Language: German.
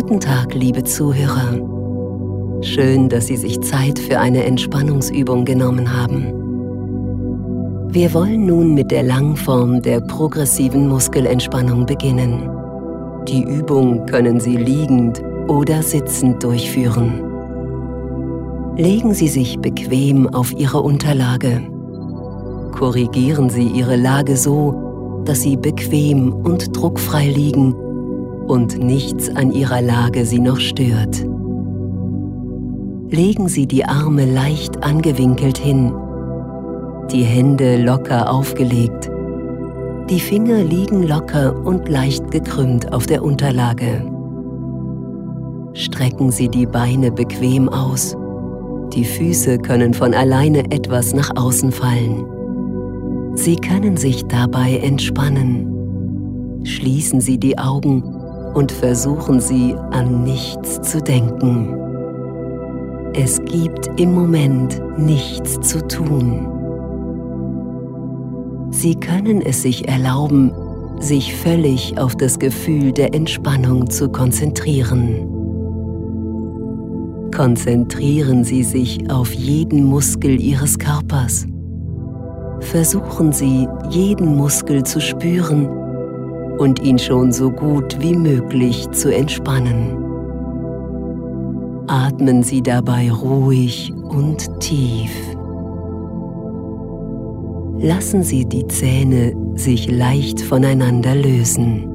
Guten Tag, liebe Zuhörer. Schön, dass Sie sich Zeit für eine Entspannungsübung genommen haben. Wir wollen nun mit der Langform der progressiven Muskelentspannung beginnen. Die Übung können Sie liegend oder sitzend durchführen. Legen Sie sich bequem auf Ihre Unterlage. Korrigieren Sie Ihre Lage so, dass Sie bequem und druckfrei liegen und nichts an Ihrer Lage Sie noch stört. Legen Sie die Arme leicht angewinkelt hin, die Hände locker aufgelegt, die Finger liegen locker und leicht gekrümmt auf der Unterlage. Strecken Sie die Beine bequem aus, die Füße können von alleine etwas nach außen fallen. Sie können sich dabei entspannen. Schließen Sie die Augen und versuchen Sie, an nichts zu denken. Es gibt im Moment nichts zu tun. Sie können es sich erlauben, sich völlig auf das Gefühl der Entspannung zu konzentrieren. Konzentrieren Sie sich auf jeden Muskel Ihres Körpers. Versuchen Sie, jeden Muskel zu spüren und ihn schon so gut wie möglich zu entspannen. Atmen Sie dabei ruhig und tief. Lassen Sie die Zähne sich leicht voneinander lösen.